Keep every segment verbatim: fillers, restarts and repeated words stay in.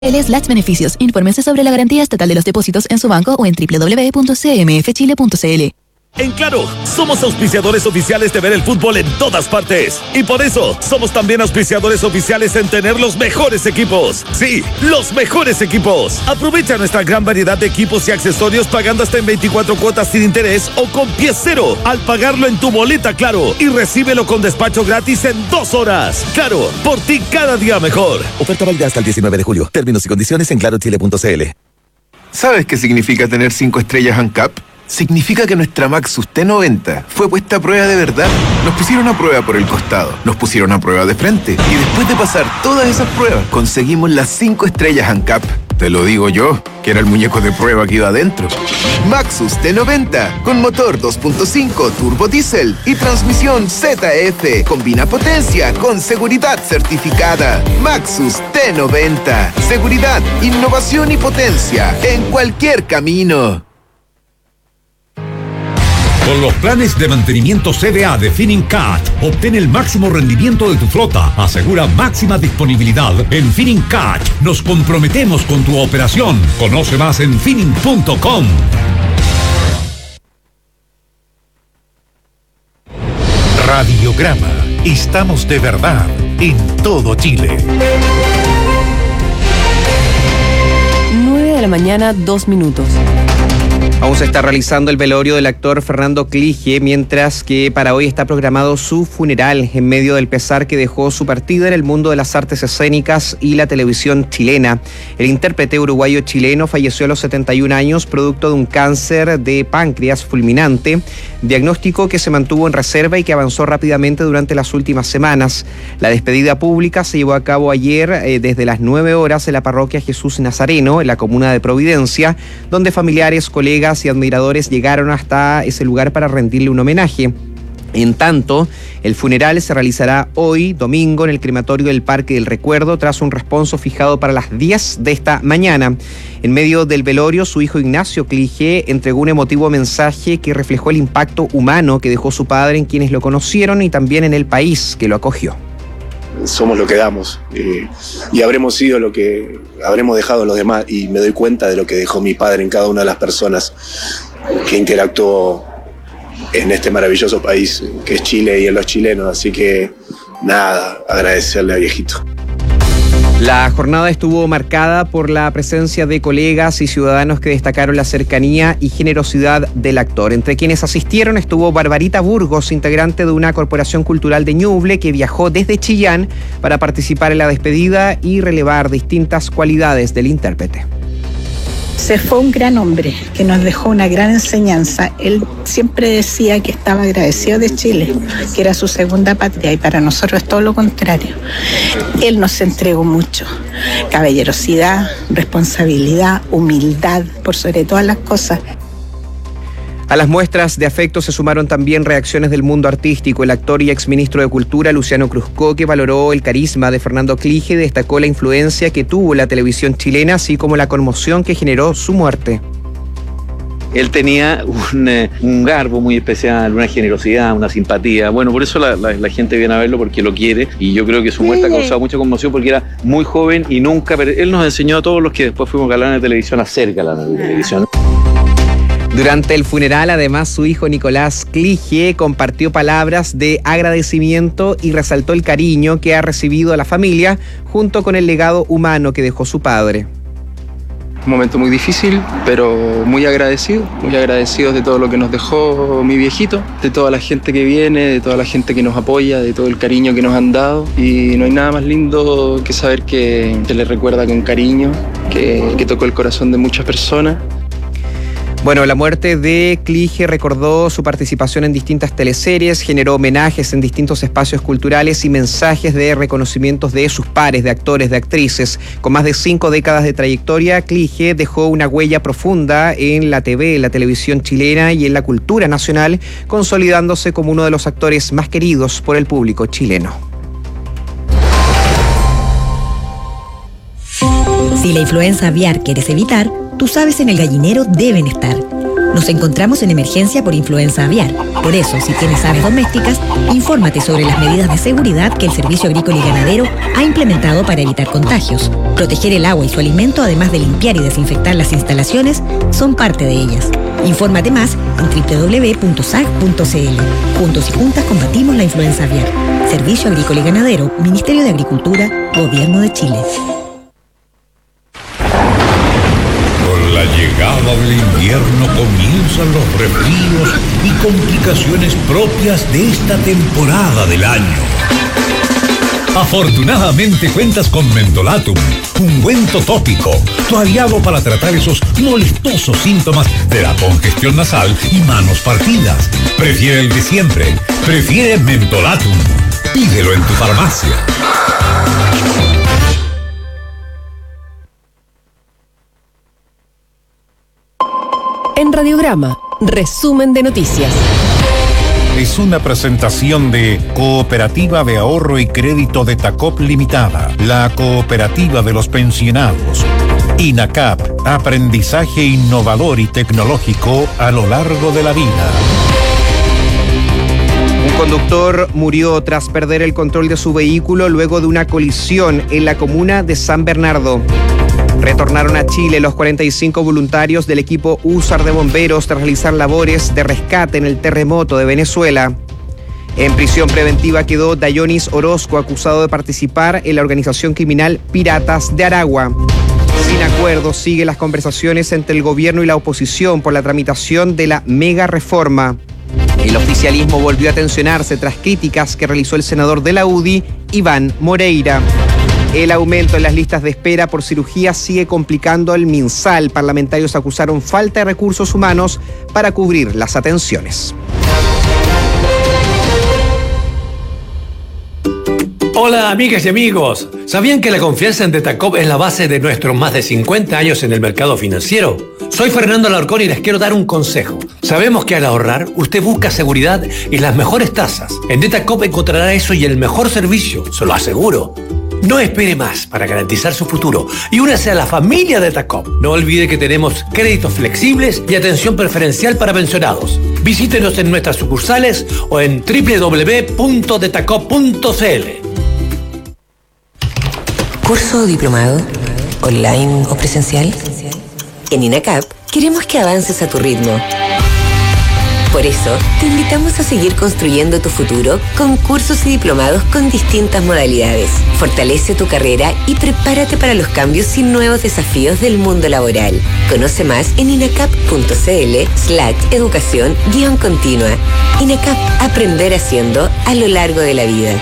slash beneficios. Infórmense sobre la garantía estatal de los depósitos en su banco o en doble u doble u doble u punto c m f chile punto c l. En Claro, somos auspiciadores oficiales de ver el fútbol en todas partes. Y por eso, somos también auspiciadores oficiales en tener los mejores equipos. Sí, los mejores equipos. Aprovecha nuestra gran variedad de equipos y accesorios pagando hasta en veinticuatro cuotas sin interés o con pie cero al pagarlo en tu boleta Claro. Y recíbelo con despacho gratis en dos horas. Claro, por ti cada día mejor. Oferta válida hasta el diecinueve de julio. Términos y condiciones en claro chile punto c l. ¿Sabes qué significa tener cinco estrellas ANCAP? Significa que nuestra Maxus T noventa fue puesta a prueba de verdad. Nos pusieron a prueba por el costado, nos pusieron a prueba de frente y después de pasar todas esas pruebas, conseguimos las cinco estrellas ANCAP. Te lo digo yo, que era el muñeco de prueba que iba adentro. Maxus T noventa, con motor dos punto cinco turbo diésel y transmisión Z F. Combina potencia con seguridad certificada. Maxus T noventa. Seguridad, innovación y potencia en cualquier camino. Con los planes de mantenimiento C V A de Finincat, obtén el máximo rendimiento de tu flota. Asegura máxima disponibilidad. En Finincat nos comprometemos con tu operación. Conoce más en finin punto com. Radiograma. Estamos de verdad en todo Chile. nueve de la mañana, dos minutos. Aún se está realizando el velorio del actor Fernando Clige, mientras que para hoy está programado su funeral en medio del pesar que dejó su partida en el mundo de las artes escénicas y la televisión chilena. El intérprete uruguayo-chileno falleció a los setenta y un años producto de un cáncer de páncreas fulminante, diagnóstico que se mantuvo en reserva y que avanzó rápidamente durante las últimas semanas. La despedida pública se llevó a cabo ayer eh, desde las nueve horas en la parroquia Jesús Nazareno, en la comuna de Providencia, donde familiares, colegas y admiradores llegaron hasta ese lugar para rendirle un homenaje. En tanto, el funeral se realizará hoy, domingo, en el crematorio del Parque del Recuerdo, tras un responso fijado para las diez de esta mañana. En medio del velorio, su hijo Ignacio Clige entregó un emotivo mensaje que reflejó el impacto humano que dejó su padre en quienes lo conocieron y también en el país que lo acogió. Somos lo que damos eh, y habremos sido lo que habremos dejado en los demás, y me doy cuenta de lo que dejó mi padre en cada una de las personas que interactuó en este maravilloso país que es Chile y en los chilenos, así que nada, agradecerle a viejito. La jornada estuvo marcada por la presencia de colegas y ciudadanos que destacaron la cercanía y generosidad del actor. Entre quienes asistieron estuvo Barbarita Burgos, integrante de una corporación cultural de Ñuble, que viajó desde Chillán para participar en la despedida y relevar distintas cualidades del intérprete. Se fue un gran hombre que nos dejó una gran enseñanza. Él siempre decía que estaba agradecido de Chile, que era su segunda patria, y para nosotros es todo lo contrario. Él nos entregó mucho: caballerosidad, responsabilidad, humildad, por sobre todas las cosas. A las muestras de afecto se sumaron también reacciones del mundo artístico. El actor y exministro de Cultura, Luciano Cruzco, que valoró el carisma de Fernando Clige, destacó la influencia que tuvo la televisión chilena, así como la conmoción que generó su muerte. Él tenía un, eh, un garbo muy especial, una generosidad, una simpatía. Bueno, por eso la, la, la gente viene a verlo, porque lo quiere, y yo creo que su muerte ha causado mucha conmoción porque era muy joven y nunca... Él nos enseñó a todos los que después fuimos galanes de televisión a ser galanes de televisión. Durante el funeral, además, su hijo Nicolás Clige compartió palabras de agradecimiento y resaltó el cariño que ha recibido a la familia junto con el legado humano que dejó su padre. Un momento muy difícil, pero muy agradecido, muy agradecidos de todo lo que nos dejó mi viejito, de toda la gente que viene, de toda la gente que nos apoya, de todo el cariño que nos han dado, y no hay nada más lindo que saber que se les recuerda con cariño, que, que tocó el corazón de muchas personas. Bueno, la muerte de Clige recordó su participación en distintas teleseries, generó homenajes en distintos espacios culturales y mensajes de reconocimientos de sus pares, de actores, de actrices. Con más de cinco décadas de trayectoria, Clige dejó una huella profunda en la T V, en la televisión chilena y en la cultura nacional, consolidándose como uno de los actores más queridos por el público chileno. Si la influenza aviar quieres evitar, tus aves en el gallinero deben estar. Nos encontramos en emergencia por influenza aviar. Por eso, si tienes aves domésticas, infórmate sobre las medidas de seguridad que el Servicio Agrícola y Ganadero ha implementado para evitar contagios. Proteger el agua y su alimento, además de limpiar y desinfectar las instalaciones, son parte de ellas. Infórmate más en doble u doble u doble u punto s a g punto c l. Juntos y juntas combatimos la influenza aviar. Servicio Agrícola y Ganadero, Ministerio de Agricultura, Gobierno de Chile. Con la llegada del invierno comienzan los resfríos y complicaciones propias de esta temporada del año. Afortunadamente cuentas con Mentolatum, ungüento tópico, tu aliado para tratar esos molestosos síntomas de la congestión nasal y manos partidas. Prefiere el de siempre, prefiere Mentolatum. Pídelo en tu farmacia. En Radiograma, resumen de noticias. Es una presentación de Cooperativa de Ahorro y Crédito de Tacop Limitada, la cooperativa de los pensionados. INACAP, aprendizaje innovador y tecnológico a lo largo de la vida. Un conductor murió tras perder el control de su vehículo luego de una colisión en la comuna de San Bernardo. Retornaron a Chile los cuarenta y cinco voluntarios del equipo USAR de bomberos tras realizar labores de rescate en el terremoto de Venezuela. En prisión preventiva quedó Dayonis Orozco, acusado de participar en la organización criminal Piratas de Aragua. Sin acuerdo, siguen las conversaciones entre el gobierno y la oposición por la tramitación de la mega reforma. El oficialismo volvió a tensionarse tras críticas que realizó el senador de la U D I, Iván Moreira. El aumento en las listas de espera por cirugía sigue complicando al MinSal. Parlamentarios acusaron falta de recursos humanos para cubrir las atenciones. Hola amigas y amigos, ¿sabían que la confianza en Detacop es la base de nuestros más de cincuenta años en el mercado financiero? Soy Fernando Alarcón y les quiero dar un consejo. Sabemos que al ahorrar, usted busca seguridad y las mejores tasas. En Detacop encontrará eso y el mejor servicio, se lo aseguro. No espere más para garantizar su futuro y únase a la familia de Detacop. No olvide que tenemos créditos flexibles y atención preferencial para pensionados. Visítenos en nuestras sucursales o en doble u doble u doble u punto detacop punto c l. ¿Curso o diplomado? ¿Online o presencial? En INACAP queremos que avances a tu ritmo. Por eso, te invitamos a seguir construyendo tu futuro con cursos y diplomados con distintas modalidades. Fortalece tu carrera y prepárate para los cambios y nuevos desafíos del mundo laboral. Conoce más en inacap punto c l slash educación guión continua. INACAP, aprender haciendo a lo largo de la vida.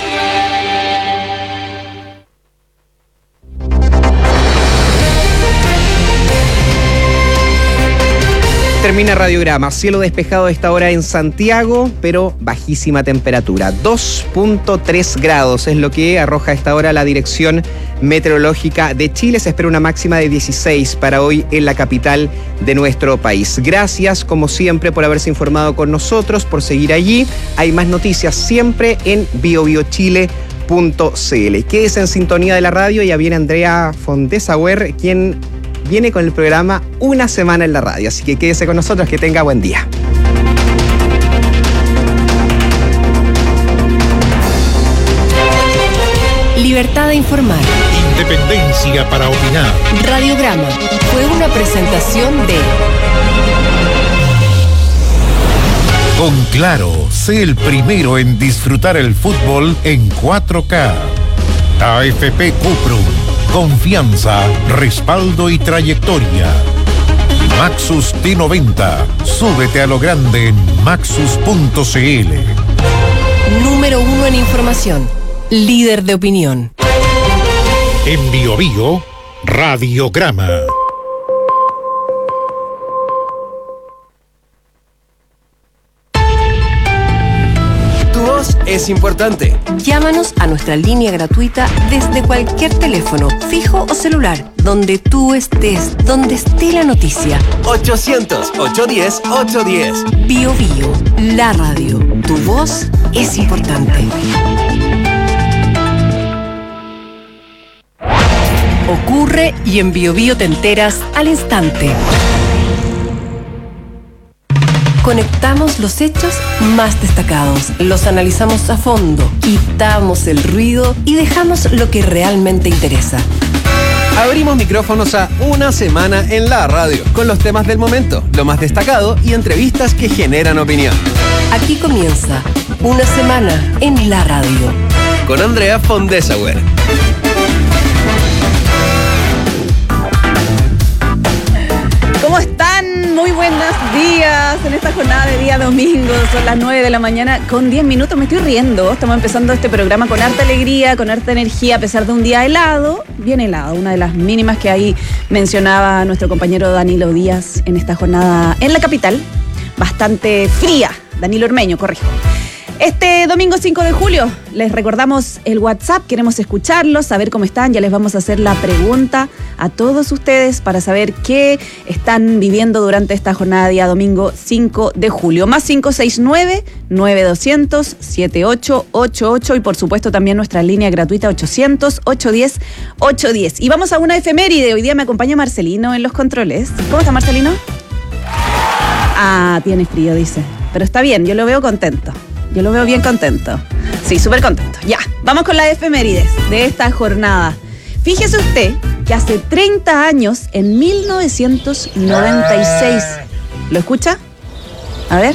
Termina Radiograma, cielo despejado a esta hora en Santiago, pero bajísima temperatura. dos punto tres grados es lo que arroja a esta hora la Dirección Meteorológica de Chile. Se espera una máxima de dieciséis para hoy en la capital de nuestro país. Gracias, como siempre, por haberse informado con nosotros, por seguir allí. Hay más noticias siempre en bio bio chile punto c l. Quédese en sintonía de la radio. Ya viene Andrea Fontesauer, quien viene con el programa Una Semana en la Radio. Así que quédese con nosotros, que tenga buen día. Libertad de informar. Independencia para opinar. Radiograma fue una presentación de... Con Claro, sé el primero en disfrutar el fútbol en cuatro K. A F P Cuprum. Confianza, respaldo y trayectoria. Maxus T noventa. Súbete a lo grande en maxus punto c l. Número uno en información. Líder de opinión. En Bio Bio, Radiograma. Es importante. Llámanos a nuestra línea gratuita desde cualquier teléfono, fijo o celular, donde tú estés, donde esté la noticia. ochocientos, ochocientos diez, ochocientos diez. Bio Bio, la radio. Tu voz es importante. Ocurre y en Bio Bio te enteras al instante. conectamos los hechos más destacados, los analizamos a fondo, quitamos el ruido y dejamos lo que realmente interesa. Abrimos micrófonos a Una Semana en la Radio, con los temas del momento, lo más destacado y entrevistas que generan opinión. Aquí comienza Una Semana en la Radio. Con Andrea Fondesauer. ¿Cómo están? Muy buenos días en esta jornada de día domingo. Son las nueve de la mañana con diez minutos. Me estoy riendo. Estamos empezando este programa con harta alegría, con harta energía, a pesar de un día helado. Bien helado, una de las mínimas que ahí mencionaba nuestro compañero Danilo Díaz en esta jornada en la capital. Bastante fría. Danilo Ormeño, corrijo. Este domingo cinco de julio les recordamos el WhatsApp, queremos escucharlos, saber cómo están, ya les vamos a hacer la pregunta a todos ustedes para saber qué están viviendo durante esta jornada día domingo cinco de julio. Más cinco seis nueve, nueve dos cero cero, siete ocho ocho ocho y por supuesto también nuestra línea gratuita ochocientos, ochocientos diez, ochocientos diez. Y vamos a una efeméride, hoy día me acompaña Marcelino en los controles. ¿Cómo está Marcelino? Ah, tiene frío, dice, pero está bien, yo lo veo contento. Yo lo veo bien contento. Sí, súper contento. Ya, vamos con las efemérides de esta jornada. Fíjese usted que hace treinta años, en mil novecientos noventa y seis, ¿lo escucha? A ver.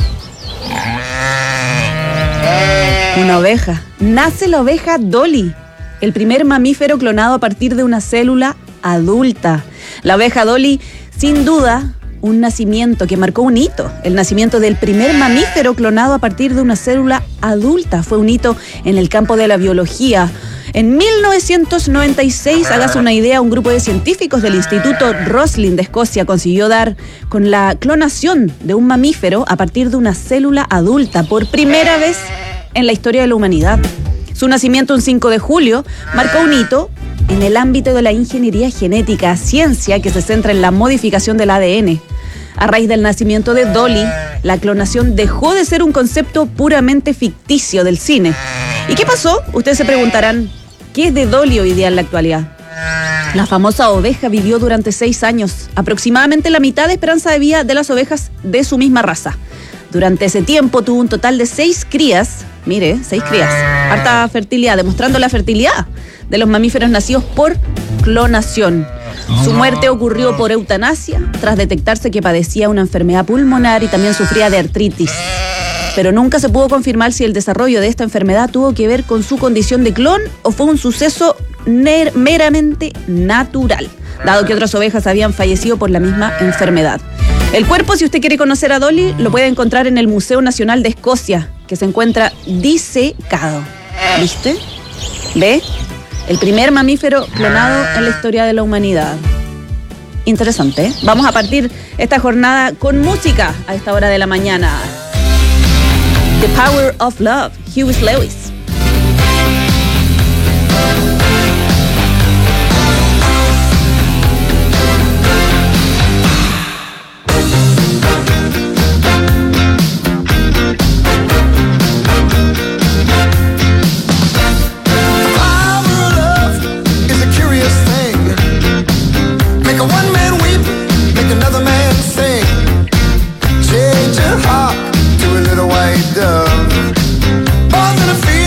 Una oveja. Nace la oveja Dolly, el primer mamífero clonado a partir de una célula adulta. La oveja Dolly, sin duda, un nacimiento que marcó un hito, el nacimiento del primer mamífero clonado a partir de una célula adulta. Fue un hito en el campo de la biología. En mil novecientos noventa y seis, hágase una idea, un grupo de científicos del Instituto Roslin de Escocia consiguió dar con la clonación de un mamífero a partir de una célula adulta por primera vez en la historia de la humanidad. Su nacimiento un cinco de julio marcó un hito en el ámbito de la ingeniería genética, ciencia que se centra en la modificación del A D N. A raíz del nacimiento de Dolly, la clonación dejó de ser un concepto puramente ficticio del cine. ¿Y qué pasó? Ustedes se preguntarán, ¿qué es de Dolly hoy día en la actualidad? La famosa oveja vivió durante seis años, aproximadamente la mitad de esperanza de vida de las ovejas de su misma raza. Durante ese tiempo tuvo un total de seis crías, mire, seis crías, harta fertilidad, demostrando la fertilidad de los mamíferos nacidos por clonación. Su muerte ocurrió por eutanasia, tras detectarse que padecía una enfermedad pulmonar y también sufría de artritis. Pero nunca se pudo confirmar si el desarrollo de esta enfermedad tuvo que ver con su condición de clon o fue un suceso ner- meramente natural, dado que otras ovejas habían fallecido por la misma enfermedad. El cuerpo, si usted quiere conocer a Dolly, lo puede encontrar en el Museo Nacional de Escocia, que se encuentra disecado. ¿Viste? ¿Ve? El primer mamífero clonado en la historia de la humanidad. Interesante, ¿eh? Vamos a partir esta jornada con música a esta hora de la mañana. The Power of Love, Huey Lewis. Change your heart to a little white dove. More than a feeling.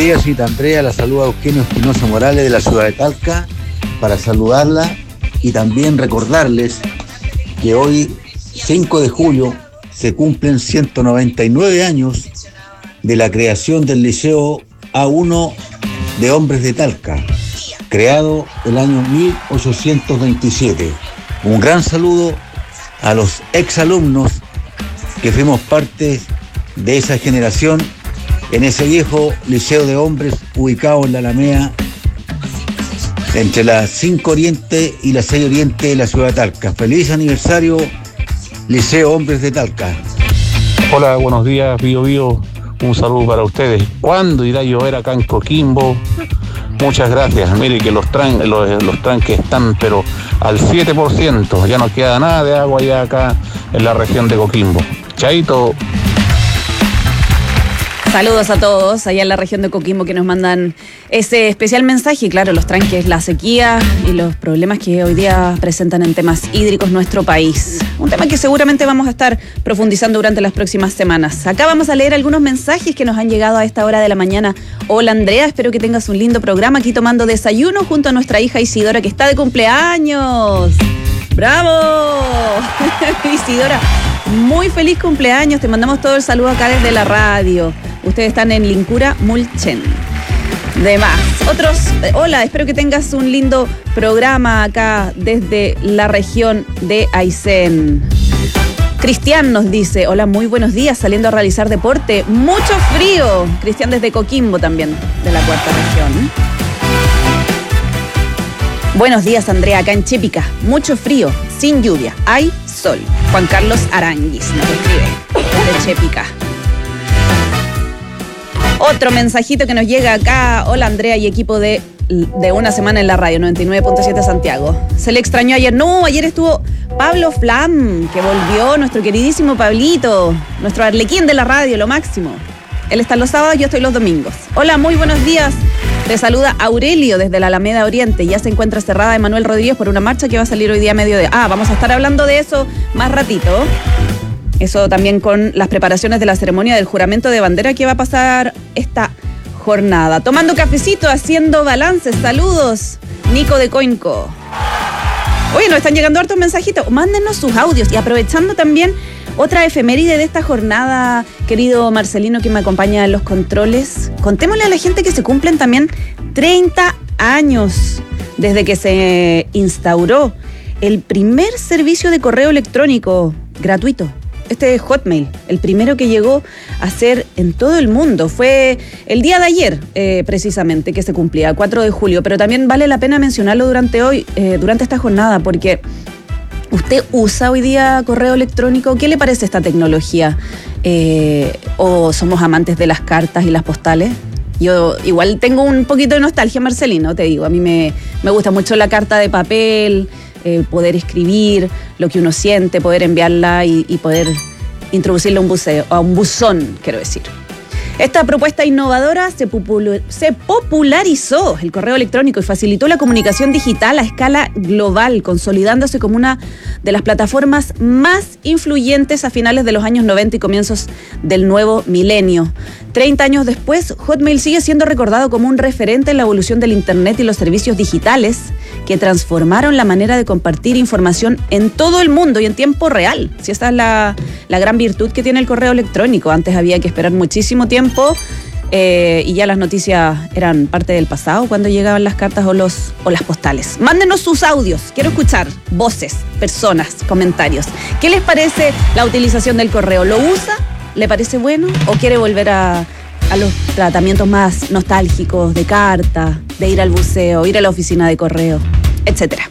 días, Cita Andrea. La saluda Eugenio Espinosa Morales de la ciudad de Talca para saludarla y también recordarles que hoy, cinco de julio, se cumplen ciento noventa y nueve años de la creación del Liceo A uno de Hombres de Talca, creado el año mil ochocientos veintisiete. Un gran saludo a los exalumnos que fuimos parte de esa generación en ese viejo Liceo de Hombres ubicado en la Alameda entre la cinco Oriente y la seis Oriente de la ciudad de Talca. Feliz aniversario, Liceo Hombres de Talca. Hola, buenos días, Bío Bío. Un saludo para ustedes. ¿Cuándo irá a llover acá en Coquimbo? Muchas gracias. Mire que los, tran los, los tranques están pero al siete por ciento. Ya no queda nada de agua ya acá en la región de Coquimbo. Chaito. Saludos a todos allá en la región de Coquimbo que nos mandan ese especial mensaje. Y claro, los tranques, la sequía y los problemas que hoy día presentan en temas hídricos nuestro país. Un tema que seguramente vamos a estar profundizando durante las próximas semanas. Acá vamos a leer algunos mensajes que nos han llegado a esta hora de la mañana. Hola Andrea, espero que tengas un lindo programa aquí tomando desayuno junto a nuestra hija Isidora que está de cumpleaños. ¡Bravo! Isidora, muy feliz cumpleaños. Te mandamos todo el saludo acá desde la radio. Ustedes están en Lincura, Mulchen. De más. Otros, eh, hola, espero que tengas un lindo programa acá desde la región de Aysén. Cristian nos dice, hola, muy buenos días, saliendo a realizar deporte. Mucho frío. Cristian desde Coquimbo también, de la cuarta región. Buenos días, Andrea, acá en Chépica. Mucho frío, sin lluvia, hay sol. Juan Carlos Aranguis nos escribe desde Chépica. Otro mensajito que nos llega acá. Hola Andrea y equipo de, de Una Semana en la Radio, noventa y nueve punto siete Santiago. Se le extrañó ayer. No, ayer estuvo Pablo Flam, que volvió, nuestro queridísimo Pablito, nuestro arlequín de la radio, lo máximo. Él está los sábados, yo estoy los domingos. Hola, muy buenos días. Te saluda Aurelio desde la Alameda Oriente. Ya se encuentra cerrada Emanuel Rodríguez por una marcha que va a salir hoy día a mediodía. Ah, vamos a estar hablando de eso más ratito. Eso también con las preparaciones de la ceremonia del juramento de bandera que va a pasar esta jornada. Tomando cafecito, haciendo balances. Saludos, Nico de Coinco. Oye, nos están llegando hartos mensajitos. Mándenos sus audios. Y aprovechando también otra efeméride de esta jornada, querido Marcelino, que me acompaña en los controles. Contémosle a la gente que se cumplen también treinta años desde que se instauró el primer servicio de correo electrónico gratuito. Este es Hotmail, el primero que llegó a ser en todo el mundo. Fue el día de ayer, eh, precisamente, que se cumplía, cuatro de julio. Pero también vale la pena mencionarlo durante hoy, eh, durante esta jornada, porque ¿usted usa hoy día correo electrónico? ¿Qué le parece esta tecnología? Eh, ¿O somos amantes de las cartas y las postales? Yo igual tengo un poquito de nostalgia, Marcelino, te digo. A mí me, me gusta mucho la carta de papel, eh, poder escribir lo que uno siente, poder enviarla y, y poder introducirla a un buceo, a un buzón, quiero decir. Esta propuesta innovadora se, popul- se popularizó el correo electrónico y facilitó la comunicación digital a escala global, consolidándose como una de las plataformas más influyentes a finales de los años noventa y comienzos del nuevo milenio. Treinta años después, Hotmail sigue siendo recordado como un referente en la evolución del Internet y los servicios digitales que transformaron la manera de compartir información en todo el mundo y en tiempo real. Si esa es la, la gran virtud que tiene el correo electrónico. Antes había que esperar muchísimo tiempo eh, y ya las noticias eran parte del pasado cuando llegaban las cartas o, los, o las postales. Mándenos sus audios, quiero escuchar voces, personas, comentarios. ¿Qué les parece la utilización del correo? ¿Lo usa? ¿Le parece bueno? ¿O quiere volver a, a los tratamientos más nostálgicos de carta, de ir al buceo, ir a la oficina de correo, etcétera?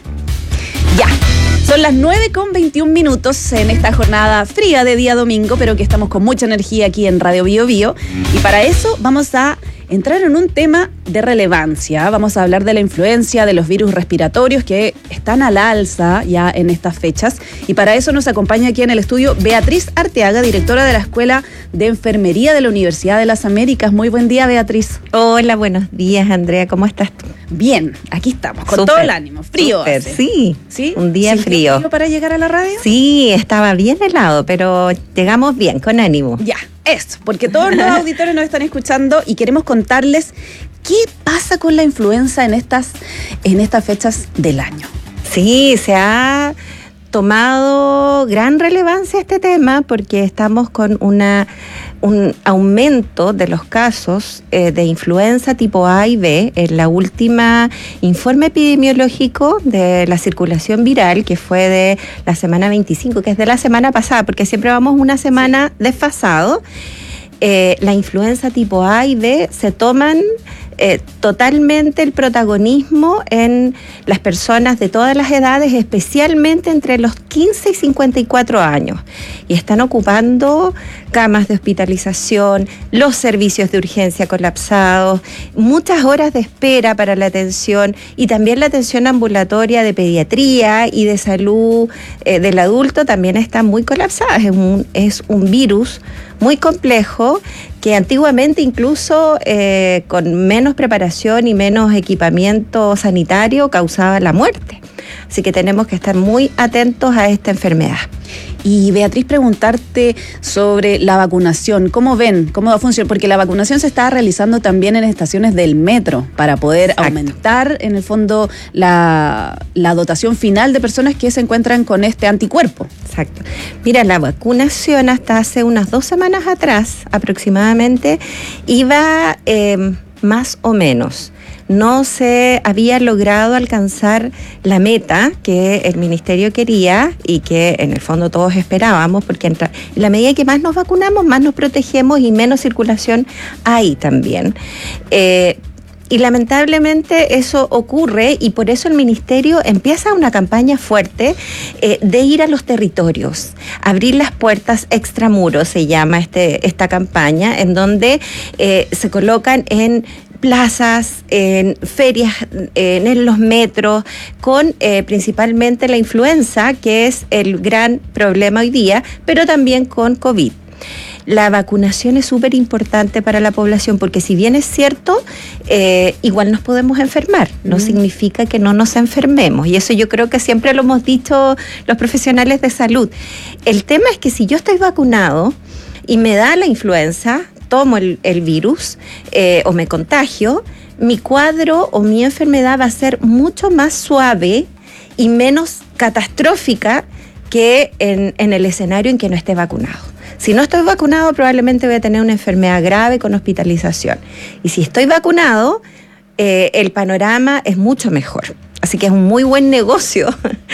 Ya. Son las nueve con veintiún minutos en esta jornada fría de día domingo, pero que estamos con mucha energía aquí en Radio Bío Bío. Y para eso vamos a entrar en un tema de relevancia. Vamos a hablar de la influencia de los virus respiratorios que están al alza ya en estas fechas. Y para eso nos acompaña aquí en el estudio Beatriz Arteaga, directora de la Escuela de Enfermería de la Universidad de las Américas. Muy buen día, Beatriz. Hola, buenos días, Andrea. ¿Cómo estás tú? Bien, aquí estamos, con Súper, todo el ánimo. Frío súper, hace. Sí, ¿Sí? un día ¿Sí, frío. frío para llegar a la radio? Sí, estaba bien helado, pero llegamos bien, con ánimo. Ya, Eso, porque todos los auditores nos están escuchando y queremos contarles qué pasa con la influenza en estas, en estas fechas del año. Sí, se ha tomado gran relevancia este tema porque estamos con una un aumento de los casos eh, de influenza tipo A y B. En la última informe epidemiológico de la circulación viral, que fue de la semana veinticinco, que es de la semana pasada, porque siempre vamos una semana desfasado, eh, la influenza tipo A y B se toman Eh, totalmente el protagonismo en las personas de todas las edades, especialmente entre los quince y cincuenta y cuatro años, y están ocupando camas de hospitalización, los servicios de urgencia colapsados, muchas horas de espera para la atención y también la atención ambulatoria de pediatría y de salud eh, del adulto también está muy colapsada. Es un, es un virus muy complejo que antiguamente incluso eh, con menos preparación y menos equipamiento sanitario causaba la muerte. Así que tenemos que estar muy atentos a esta enfermedad. Y Beatriz, preguntarte sobre la vacunación. ¿Cómo ven? ¿Cómo va a funcionar? Porque la vacunación se está realizando también en estaciones del metro para poder Exacto. aumentar, en el fondo, la, la dotación final de personas que se encuentran con este anticuerpo. Exacto. Mira, la vacunación hasta hace unas dos semanas atrás, aproximadamente, iba eh, más o menos. No se había logrado alcanzar la meta que el ministerio quería y que en el fondo todos esperábamos, porque en la medida que más nos vacunamos, más nos protegemos y menos circulación hay también. Eh, Y lamentablemente eso ocurre y por eso el ministerio empieza una campaña fuerte eh, de ir a los territorios, abrir las puertas extramuros, se llama este, esta campaña, en donde eh, se colocan en plazas, en ferias, en los metros, con eh, principalmente la influenza, que es el gran problema hoy día, pero también con COVID. La vacunación es súper importante para la población porque si bien es cierto, eh, igual nos podemos enfermar, no mm. significa que no nos enfermemos, y eso yo creo que siempre lo hemos dicho los profesionales de salud. El tema es que si yo estoy vacunado y me da la influenza, tomo el, el virus eh, o me contagio, mi cuadro o mi enfermedad va a ser mucho más suave y menos catastrófica que en, en el escenario en que no esté vacunado. Si no estoy vacunado, probablemente voy a tener una enfermedad grave con hospitalización. Y si estoy vacunado, eh, el panorama es mucho mejor. Así que es un muy buen negocio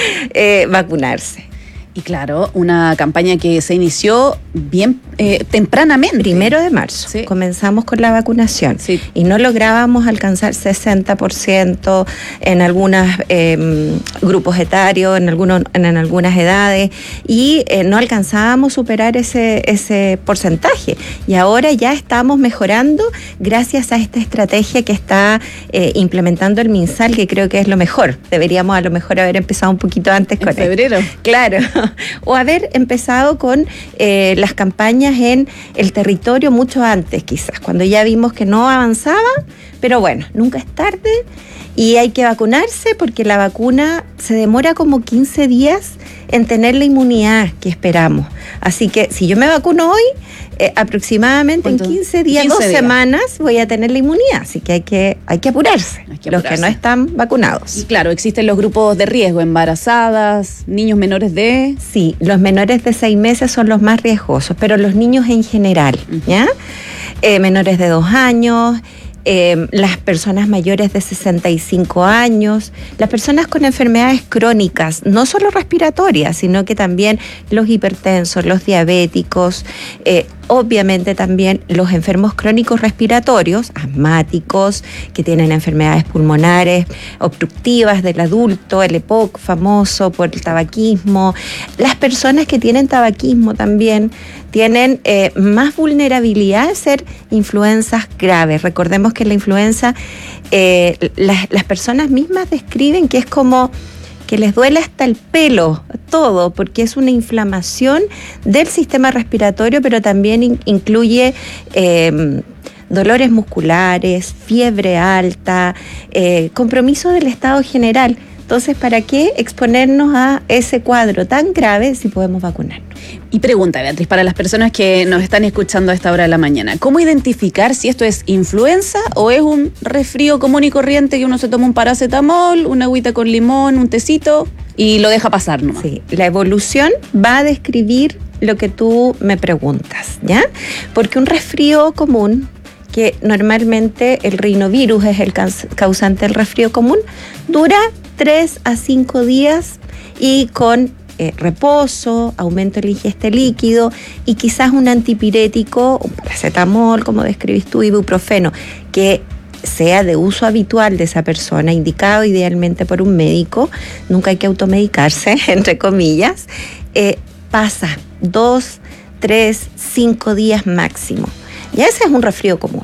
eh, vacunarse. Y claro, una campaña que se inició bien eh, tempranamente. Primero de marzo, sí. Comenzamos con la vacunación. Sí. Y no lográbamos alcanzar sesenta por ciento en algunos eh, grupos etarios, en, algunos, en, en algunas edades, y eh, no alcanzábamos superar ese, ese porcentaje. Y ahora ya estamos mejorando gracias a esta estrategia que está eh, implementando el MinSal, que creo que es lo mejor. Deberíamos a lo mejor haber empezado un poquito antes con ¿En febrero? Esto. Claro. O haber empezado con eh, las campañas en el territorio mucho antes, quizás, cuando ya vimos que no avanzaba, pero bueno, nunca es tarde y hay que vacunarse porque la vacuna se demora como quince días en tener la inmunidad que esperamos. Así que si yo me vacuno hoy, eh, aproximadamente en quince días, quince dos días. semanas, voy a tener la inmunidad. Así que hay que, hay que apurarse, hay que apurarse. Los que no están vacunados. Y claro, existen los grupos de riesgo, embarazadas, niños menores de... Sí, los menores de seis meses son los más riesgosos, pero los niños en general, ¿ya? Eh, menores de dos años... Eh, las personas mayores de sesenta y cinco años, las personas con enfermedades crónicas, no solo respiratorias, sino que también los hipertensos, los diabéticos, eh, obviamente también los enfermos crónicos respiratorios, asmáticos, que tienen enfermedades pulmonares obstructivas del adulto, el E P O C famoso por el tabaquismo. Las personas que tienen tabaquismo también tienen eh, más vulnerabilidad de ser influencias graves. Recordemos que la influenza, eh, las, las personas mismas describen que es como que les duele hasta el pelo, todo, porque es una inflamación del sistema respiratorio, pero también in, incluye eh, dolores musculares, fiebre alta, eh, compromiso del estado general. Entonces, ¿para qué exponernos a ese cuadro tan grave si podemos vacunarnos? Y pregunta, Beatriz, para las personas que nos están escuchando a esta hora de la mañana, ¿cómo identificar si esto es influenza o es un resfrío común y corriente que uno se toma un paracetamol, una agüita con limón, un tecito y lo deja pasar nomás? Sí, la evolución va a describir lo que tú me preguntas, ¿ya? Porque un resfrío común, que normalmente el rinovirus es el causante del resfrío común, dura tres a cinco días y con eh, reposo, aumento de la ingesta líquido y quizás un antipirético, un paracetamol, como describís tú, ibuprofeno, que sea de uso habitual de esa persona, indicado idealmente por un médico, nunca hay que automedicarse, entre comillas, eh, pasa dos, tres, cinco días máximo. Ya ese es un resfrío común.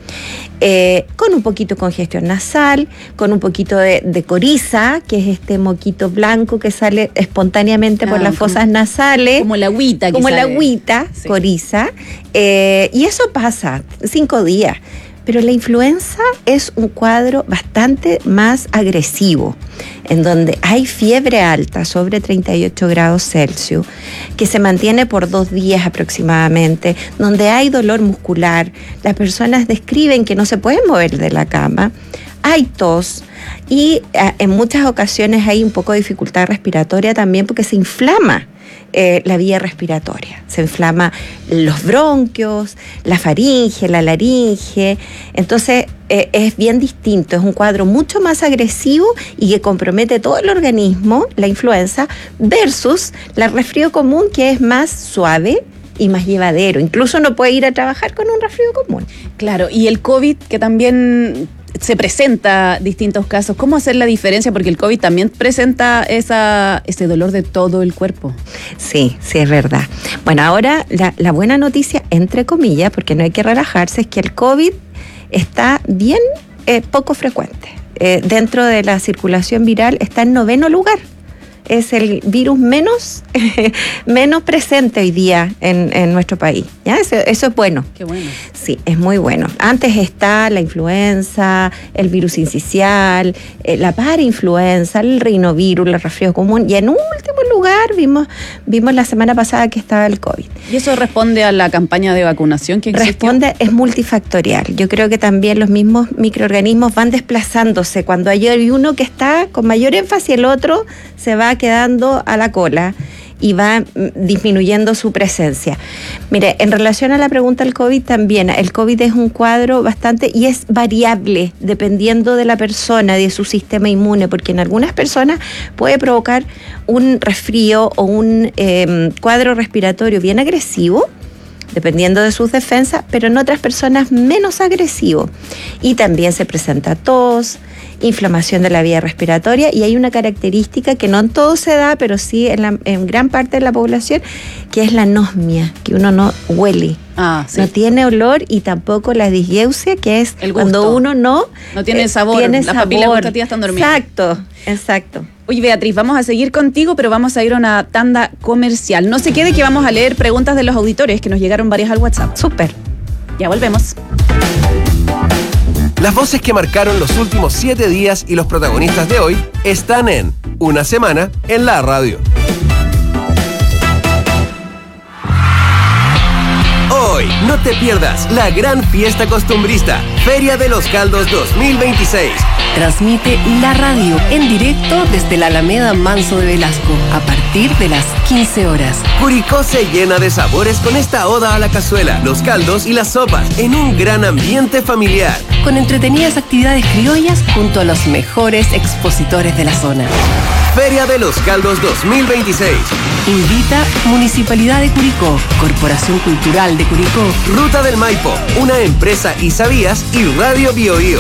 Eh, con un poquito de congestión nasal, con un poquito de, de coriza, que es este moquito blanco que sale espontáneamente ah, por las como, fosas nasales. Como la agüita. Como que la sale. agüita, sí. Coriza. Eh, y eso pasa cinco días. Pero la influenza es un cuadro bastante más agresivo, en donde hay fiebre alta, sobre treinta y ocho grados Celsius, que se mantiene por dos días aproximadamente, donde hay dolor muscular, las personas describen que no se pueden mover de la cama, hay tos y en muchas ocasiones hay un poco de dificultad respiratoria también porque se inflama Eh, la vía respiratoria. Se inflama los bronquios, la faringe, la laringe. Entonces eh, es bien distinto, es un cuadro mucho más agresivo y que compromete todo el organismo, la influenza, versus el resfrío común, que es más suave y más llevadero. Incluso uno puede ir a trabajar con un resfrío común. Claro, y el COVID, que también se presenta distintos casos. ¿Cómo hacer la diferencia? Porque el COVID también presenta esa, ese dolor de todo el cuerpo. Sí, sí, es verdad. Bueno, ahora la, la buena noticia, entre comillas, porque no hay que relajarse, es que el COVID está bien eh, poco frecuente. Eh, dentro de la circulación viral está en noveno lugar. Es el virus menos, menos presente hoy día en, en nuestro país. ¿Ya? Eso, eso es bueno. Qué bueno. Sí, es muy bueno. Antes está la influenza, el virus incisional, eh, la parainfluenza, el rinovirus, el resfrío común. Y en último lugar vimos, vimos la semana pasada que estaba el COVID. ¿Y eso responde a la campaña de vacunación que existió? Responde, es multifactorial. Yo creo que también los mismos microorganismos van desplazándose. Cuando hay uno que está con mayor énfasis, el otro se va quedando a la cola y va disminuyendo su presencia. Mire, en relación a la pregunta del COVID también, el COVID es un cuadro bastante, y es variable dependiendo de la persona, de su sistema inmune, porque en algunas personas puede provocar un resfrío o un eh, cuadro respiratorio bien agresivo, dependiendo de sus defensas, pero en otras personas menos agresivo. Y también se presenta tos, inflamación de la vía respiratoria, y hay una característica que no en todo se da, pero sí en, la, en gran parte de la población, que es la anosmia, que uno no huele. Ah, sí. No tiene olor, y tampoco la disgeusia, que es el cuando uno no... No tiene eh, sabor, tiene las sabor. papilas gustativas están dormidas. Exacto, exacto. Oye, Beatriz, vamos a seguir contigo, pero vamos a ir a una tanda comercial. No se quede, que vamos a leer preguntas de los auditores, que nos llegaron varias al WhatsApp. Súper. Ya volvemos. Las voces que marcaron los últimos siete días y los protagonistas de hoy están en Una Semana en la Radio. Hoy, no te pierdas la gran fiesta costumbrista, Feria de los Caldos dos mil veintiséis. Transmite la radio en directo desde la Alameda Manso de Velasco a partir de las quince horas. Curicó se llena de sabores con esta oda a la cazuela, los caldos y las sopas en un gran ambiente familiar. Con entretenidas actividades criollas junto a los mejores expositores de la zona. Feria de los Caldos dos mil veintiséis. Invita Municipalidad de Curicó, Corporación Cultural de Curicó, Ruta del Maipo, una empresa Isavías y Radio Bio Bio.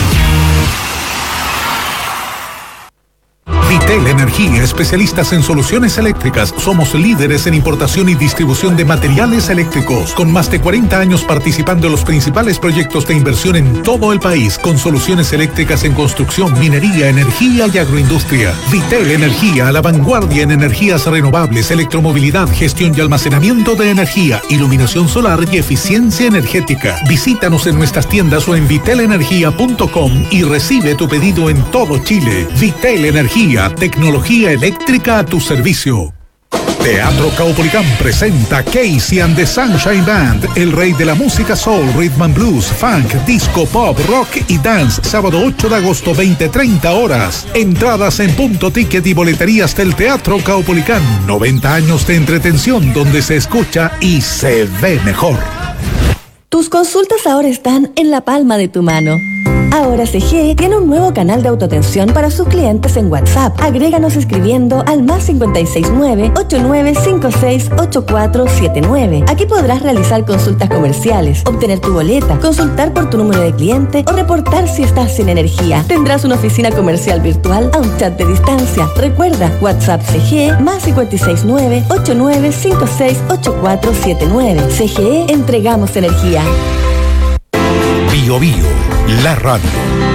Vitel Energía, especialistas en soluciones eléctricas. Somos líderes en importación y distribución de materiales eléctricos, con más de cuarenta años participando en los principales proyectos de inversión en todo el país, con soluciones eléctricas en construcción, minería, energía y agroindustria. Vitel Energía, a la vanguardia en energías renovables, electromovilidad, gestión y almacenamiento de energía, iluminación solar y eficiencia energética. Visítanos en nuestras tiendas o en vitel energía punto com y recibe tu pedido en todo Chile. Vitel Energía, tecnología eléctrica a tu servicio. Teatro Caupolicán presenta Casey and the Sunshine Band, el rey de la música soul, rhythm and blues, funk, disco, pop, rock y dance, sábado ocho de agosto, veinte treinta horas. Entradas en punto ticket y boleterías del Teatro Caupolicán. noventa años de entretención donde se escucha y se ve mejor. Tus consultas ahora están en la palma de tu mano. Ahora C G E tiene un nuevo canal de autoatención para sus clientes en WhatsApp. Agréganos escribiendo al más cinco seis nueve, ocho nueve cinco seis, ocho cuatro siete nueve. Aquí podrás realizar consultas comerciales, obtener tu boleta, consultar por tu número de cliente o reportar si estás sin energía. Tendrás una oficina comercial virtual a un chat de distancia. Recuerda, WhatsApp C G E más cinco seis nueve, ocho nueve cinco seis, ocho cuatro siete nueve. C G E, entregamos energía. Bio Bio, la radio.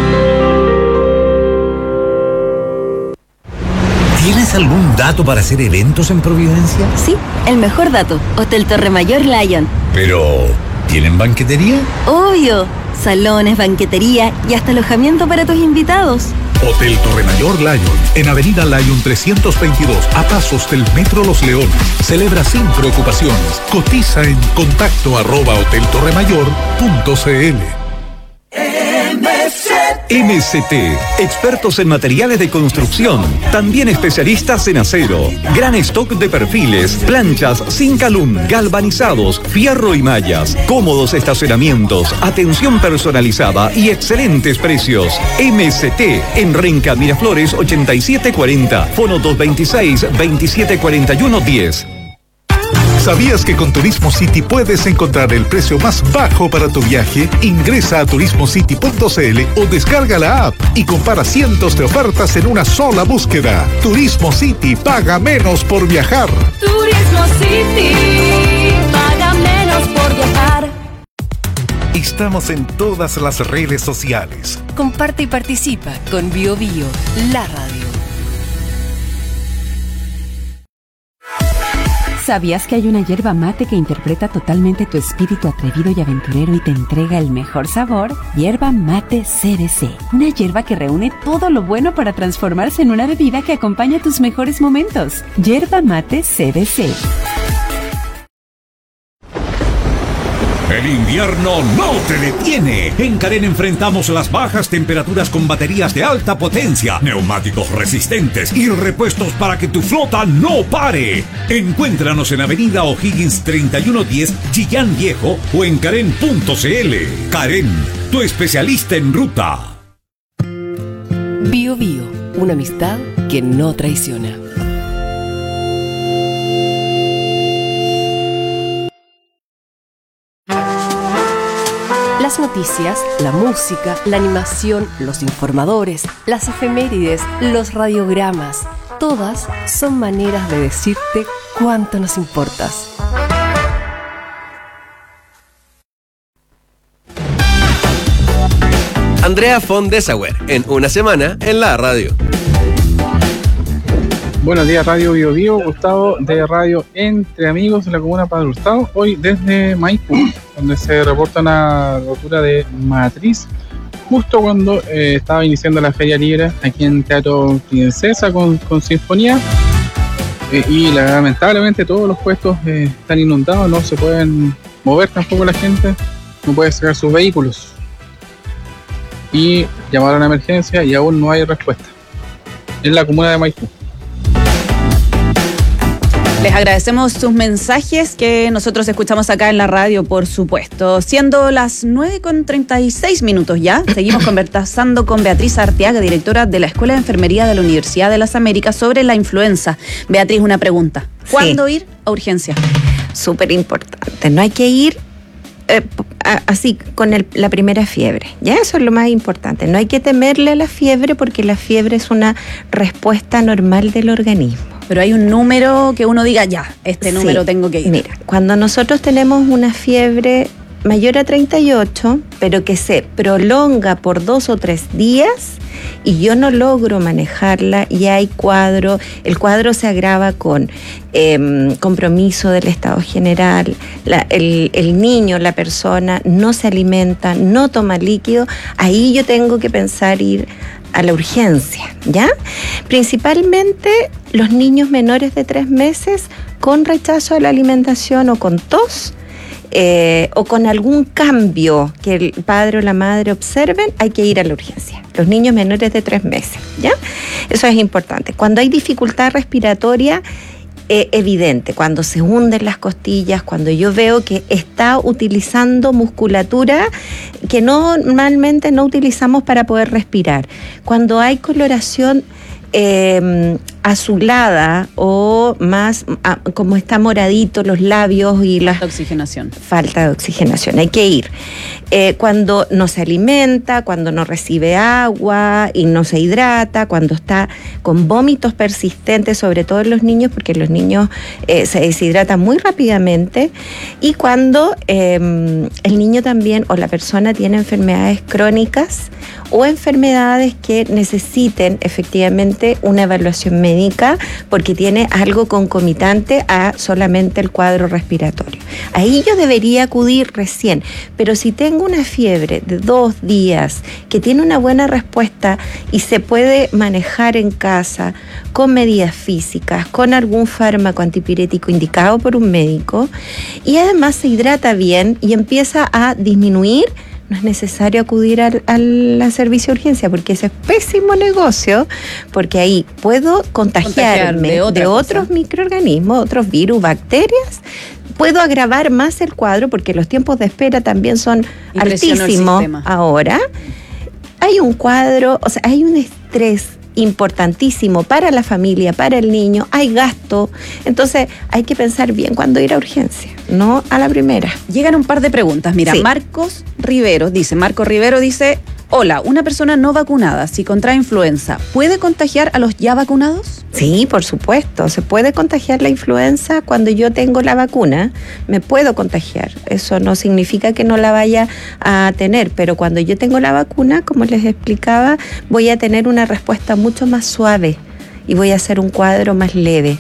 ¿Tienes algún dato para hacer eventos en Providencia? Sí, el mejor dato. Hotel Torre Mayor Lion. Pero, ¿tienen banquetería? Obvio. Salones, banquetería y hasta alojamiento para tus invitados. Hotel Torre Mayor Lion, en Avenida Lion trescientos veintidós, a pasos del Metro Los Leones. Celebra sin preocupaciones. Cotiza en contacto arroba hoteltorremayor punto cl. M C T, expertos en materiales de construcción, también especialistas en acero, gran stock de perfiles, planchas, Zincalum, galvanizados, fierro y mallas, cómodos estacionamientos, atención personalizada y excelentes precios. M C T, en Renca Miraflores ochenta y siete cuarenta, fono dos veintiséis, veintisiete cuarenta y uno diez. ¿Sabías que con Turismo City puedes encontrar el precio más bajo para tu viaje? Ingresa a turismo city punto cl o descarga la app y compara cientos de ofertas en una sola búsqueda. Turismo City, paga menos por viajar. Turismo City, paga menos por viajar. Estamos en todas las redes sociales. Comparte y participa con Bio Bio, la radio. ¿Sabías que hay una yerba mate que interpreta totalmente tu espíritu atrevido y aventurero y te entrega el mejor sabor? Yerba Mate C B C. Una yerba que reúne todo lo bueno para transformarse en una bebida que acompaña tus mejores momentos. Yerba Mate C B C. El invierno no te detiene. En Carén enfrentamos las bajas temperaturas con baterías de alta potencia, neumáticos resistentes y repuestos para que tu flota no pare. Encuéntranos en Avenida O'Higgins treinta y uno diez, Chillán Viejo o en carén punto cl. Carén, tu especialista en ruta. Bio Bio, una amistad que no traiciona. Las noticias, la música, la animación, los informadores, las efemérides, los radiogramas, todas son maneras de decirte cuánto nos importas. Andrea von Dessauer, en Una Semana en la Radio. Buenos días, Radio Bio Bio, Gustavo de Radio Entre Amigos de la Comuna Padre Hurtado, hoy desde Maipú, donde se reporta una rotura de matriz justo cuando eh, estaba iniciando la Feria Libre aquí en Teatro Princesa con, con Sinfonía eh, y lamentablemente todos los puestos eh, están inundados, no se pueden mover tampoco la gente, no puede sacar sus vehículos y llamaron a emergencia y aún no hay respuesta en la Comuna de Maipú. Les agradecemos sus mensajes que nosotros escuchamos acá en la radio, por supuesto. Siendo las nueve con treinta y seis minutos ya, seguimos conversando con Beatriz Arteaga, directora de la Escuela de Enfermería de la Universidad de las Américas, sobre la influenza. Beatriz, una pregunta. ¿Cuándo sí. ir a urgencia? Súper importante. No hay que ir eh, así con el, la primera fiebre. Ya eso es lo más importante. No hay que temerle a la fiebre porque la fiebre es una respuesta normal del organismo. Pero hay un número que uno diga, ya, este número sí, tengo que ir. Mira, cuando nosotros tenemos una fiebre mayor a treinta y ocho, pero que se prolonga por dos o tres días y yo no logro manejarla y hay cuadro, el cuadro se agrava con eh, compromiso del estado general, la, el, el niño, la persona no se alimenta, no toma líquido, ahí yo tengo que pensar ir a la urgencia, ¿ya? Principalmente los niños menores de tres meses con rechazo a la alimentación o con tos, Eh, o con algún cambio que el padre o la madre observen, hay que ir a la urgencia. Los niños menores de tres meses, ¿ya? Eso es importante. Cuando hay dificultad respiratoria eh, evidente, cuando se hunden las costillas, cuando yo veo que está utilizando musculatura que no, normalmente no utilizamos para poder respirar, cuando hay coloración Eh, azulada o más ah, como está moradito los labios y la oxigenación. Falta de oxigenación, hay que ir. Eh, cuando no se alimenta, cuando no recibe agua y no se hidrata, cuando está con vómitos persistentes, sobre todo en los niños, porque los niños eh, se deshidratan muy rápidamente, y cuando eh, el niño también o la persona tiene enfermedades crónicas o enfermedades que necesiten efectivamente una evaluación médica porque tiene algo concomitante a solamente el cuadro respiratorio. Ahí yo debería acudir recién, pero si tengo una fiebre de dos días que tiene una buena respuesta y se puede manejar en casa con medidas físicas, con algún fármaco antipirético indicado por un médico, y además se hidrata bien y empieza a disminuir, no es necesario acudir al, al servicio de urgencia, porque ese es pésimo negocio, porque ahí puedo contagiarme de, de otros microorganismos, otros virus, bacterias. Puedo agravar más el cuadro porque los tiempos de espera también son altísimos ahora. Hay un cuadro, o sea, hay un estrés importantísimo para la familia, para el niño, hay gasto, entonces hay que pensar bien cuándo ir a urgencia, no a la primera. Llegan un par de preguntas, mira, sí. Marcos Rivero dice, Marco Rivero dice, hola, una persona no vacunada, si contrae influenza, ¿puede contagiar a los ya vacunados? Sí, por supuesto, se puede contagiar la influenza cuando yo tengo la vacuna, me puedo contagiar, eso no significa que no la vaya a tener, pero cuando yo tengo la vacuna, como les explicaba, voy a tener una respuesta mucho más suave y voy a hacer un cuadro más leve,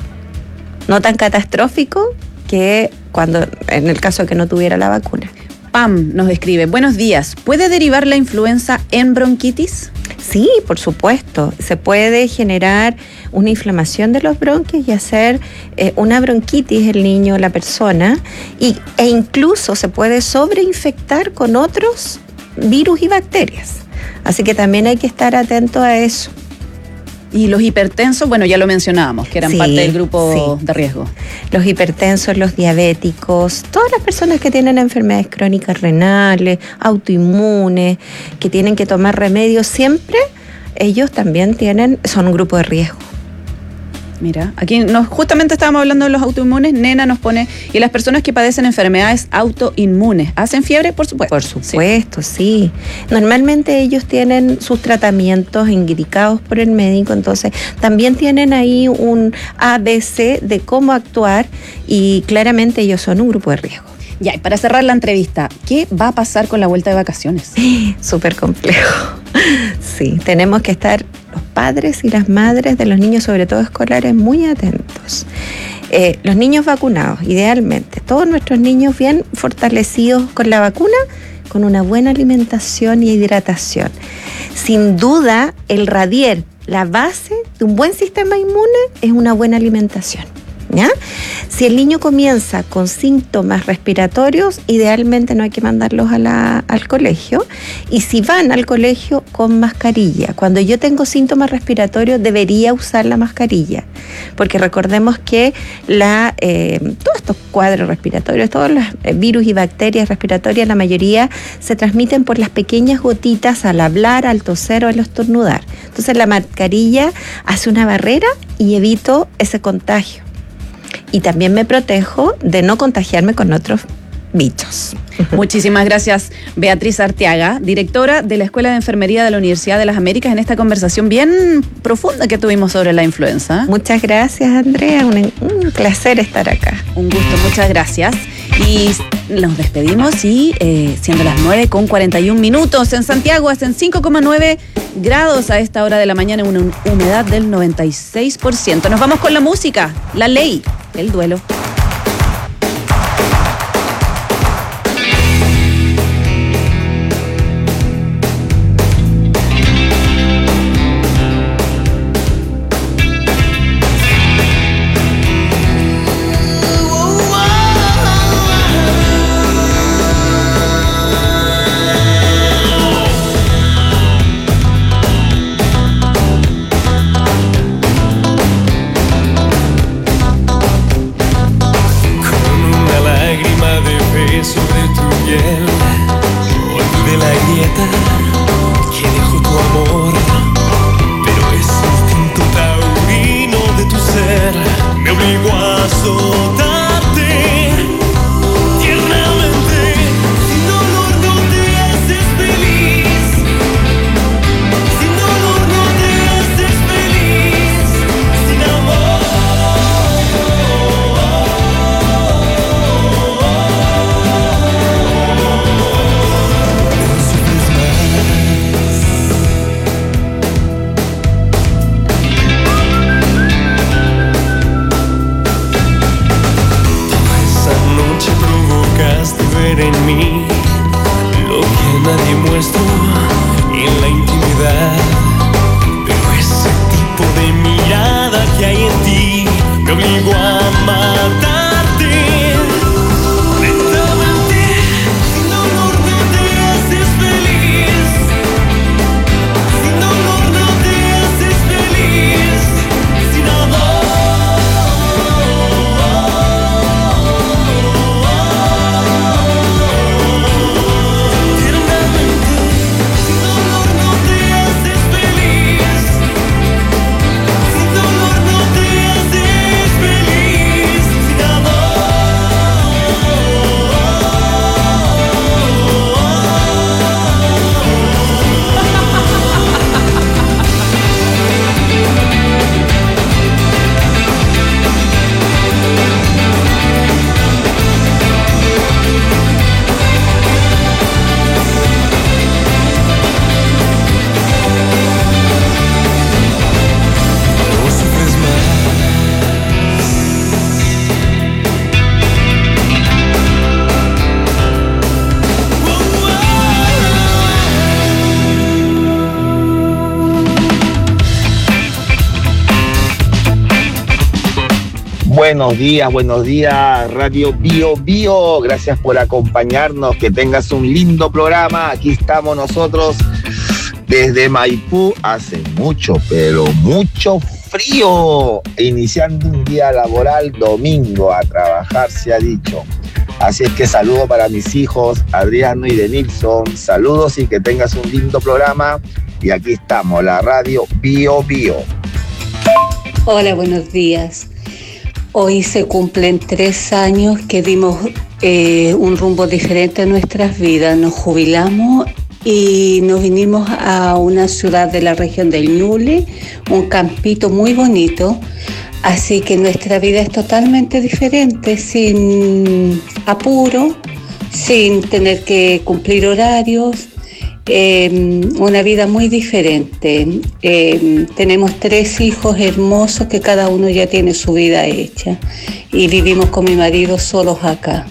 no tan catastrófico que cuando, en el caso de que no tuviera la vacuna. Pam nos escribe, buenos días, ¿puede derivar la influenza en bronquitis? Sí, por supuesto. Se puede generar una inflamación de los bronquios y hacer eh, una bronquitis el niño o la persona, y, e incluso se puede sobreinfectar con otros virus y bacterias. Así que también hay que estar atento a eso. Y los hipertensos, bueno, ya lo mencionábamos, que eran sí, parte del grupo sí. de riesgo. Los hipertensos, los diabéticos, todas las personas que tienen enfermedades crónicas renales, autoinmunes, que tienen que tomar remedios siempre, ellos también tienen, son un grupo de riesgo. Mira, aquí nos, justamente estábamos hablando de los autoinmunes, Nena nos pone, y las personas que padecen enfermedades autoinmunes, ¿hacen fiebre? Por supuesto. Por supuesto, sí. sí. Normalmente ellos tienen sus tratamientos indicados por el médico, entonces también tienen ahí un A B C de cómo actuar, y claramente ellos son un grupo de riesgo. Ya, y para cerrar la entrevista, ¿qué va a pasar con la vuelta de vacaciones? Súper complejo. Sí, tenemos que estar los padres y las madres de los niños, sobre todo escolares, muy atentos. Eh, los niños vacunados, idealmente, todos nuestros niños bien fortalecidos con la vacuna, con una buena alimentación y hidratación. Sin duda, el radier, la base de un buen sistema inmune es una buena alimentación. ¿Ya? Si el niño comienza con síntomas respiratorios, idealmente no hay que mandarlos a la, al colegio, y si van al colegio, con mascarilla. Cuando yo tengo síntomas respiratorios debería usar la mascarilla, porque recordemos que la, eh, todos estos cuadros respiratorios, todos los virus y bacterias respiratorias, la mayoría se transmiten por las pequeñas gotitas al hablar, al toser o al estornudar. Entonces la mascarilla hace una barrera y evito ese contagio. Y también me protejo de no contagiarme con otros bichos. Muchísimas gracias, Beatriz Arteaga, directora de la Escuela de Enfermería de la Universidad de las Américas, en esta conversación bien profunda que tuvimos sobre la influenza. Muchas gracias, Andrea, un, un placer estar acá. Un gusto, muchas gracias. Y nos despedimos y eh, siendo las nueve con cuarenta y un minutos en Santiago, hacen cinco coma nueve grados a esta hora de la mañana, una humedad del noventa y seis por ciento. Nos vamos con la música, La Ley, El Duelo. tu piel, olvidé la grieta que dejó tu amor, pero ese instinto taurino de tu ser me obligó a azotarte tiernamente. Sin dolor no te haces feliz, sin dolor no te haces feliz, sin amor. Provocaste ver en mí lo que nadie muestra en la intimidad, pero ese tipo de mirada que hay en ti me obligó a matarte lentamente. Sin dolor no te haces feliz, sin dolor no te haces feliz, sin amor. Buenos días, buenos días, Radio Bio Bio. Gracias por acompañarnos. Que tengas un lindo programa. Aquí estamos nosotros desde Maipú. Hace mucho, pero mucho frío. Iniciando un día laboral domingo. A trabajar se ha dicho. Así es que saludo para mis hijos, Adriano y Denilson. Saludos y que tengas un lindo programa. Y aquí estamos, la Radio Bio Bio. Hola, buenos días. Hoy se cumplen tres años que dimos eh, un rumbo diferente a nuestras vidas. Nos jubilamos y nos vinimos a una ciudad de la región del Ñuble, un campito muy bonito. Así que nuestra vida es totalmente diferente, sin apuro, sin tener que cumplir horarios. Eh, una vida muy diferente. Eh, tenemos tres hijos hermosos que cada uno ya tiene su vida hecha y vivimos con mi marido solos acá.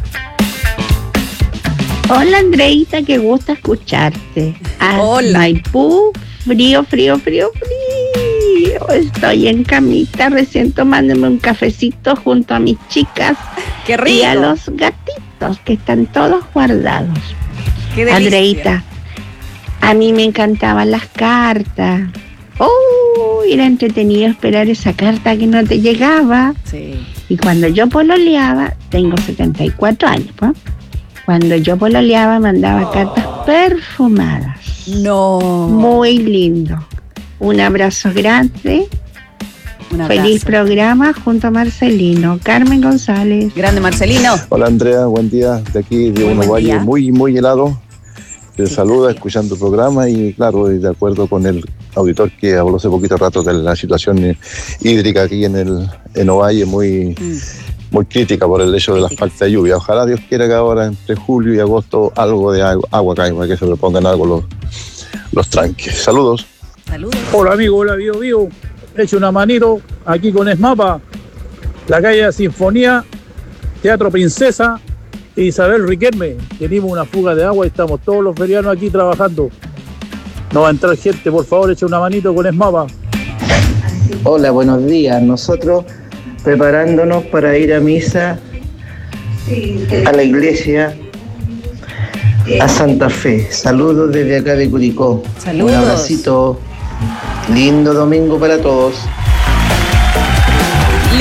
Hola Andreita, qué gusto escucharte. Hola. Maipú, frío, frío, frío, frío. Estoy en camita recién tomándome un cafecito junto a mis chicas. ¡Qué rico! Y a los gatitos que están todos guardados. ¡Qué delicia! Andreita, a mí me encantaban las cartas. ¡Oh! Era entretenido esperar esa carta que no te llegaba. Sí. Y cuando yo pololeaba, tengo setenta y cuatro años, ¿no? Cuando yo pololeaba mandaba cartas perfumadas. No. Muy lindo. Un abrazo grande. Un abrazo. Feliz programa junto a Marcelino. Carmen González. Grande Marcelino. Hola Andrea, buen día. De aquí de un valle muy, muy helado. Te sí, saluda escuchando el programa y claro, de acuerdo con el auditor que habló hace poquito rato de la situación hídrica aquí en el en Ovalle, muy, mm. muy crítica por el hecho de la falta de lluvia. Ojalá Dios quiera que ahora entre julio y agosto algo de agua, agua caiga, que se le pongan algo los, los tranques. Saludos. Saludos. Hola amigo, hola Bio Bio. He hecho una manito aquí con Esmapa, la calle Sinfonía, Teatro Princesa, Isabel Riquelme. Tenemos una fuga de agua y estamos todos los ferianos aquí trabajando. No va a entrar gente, por favor, echa una manito con Esmapa. Hola, buenos días. Nosotros preparándonos para ir a misa a la iglesia a Santa Fe. Saludos desde acá de Curicó. Saludos. Un abracito. Lindo domingo para todos. Lindo domingo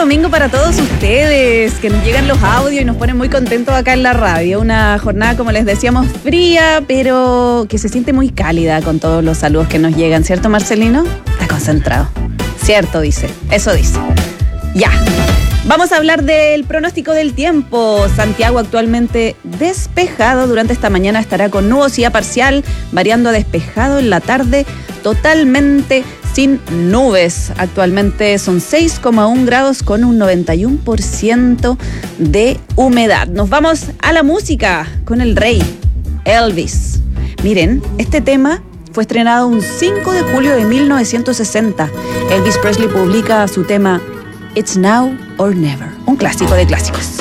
domingo para todos ustedes, que nos llegan los audios y nos ponen muy contentos acá en la radio. Una jornada, como les decíamos, fría, pero que se siente muy cálida con todos los saludos que nos llegan, ¿cierto, Marcelino? Está concentrado. Cierto, dice. Eso dice. Ya. Vamos a hablar del pronóstico del tiempo. Santiago actualmente despejado. Durante esta mañana estará con nubosidad parcial, variando a despejado en la tarde, totalmente sin nubes. Actualmente son seis coma uno grados con un noventa y uno por ciento de humedad. Nos vamos a la música con el rey, Elvis. Miren, este tema fue estrenado un cinco de julio de mil novecientos sesenta. Elvis Presley publica su tema It's Now or Never, un clásico de clásicos.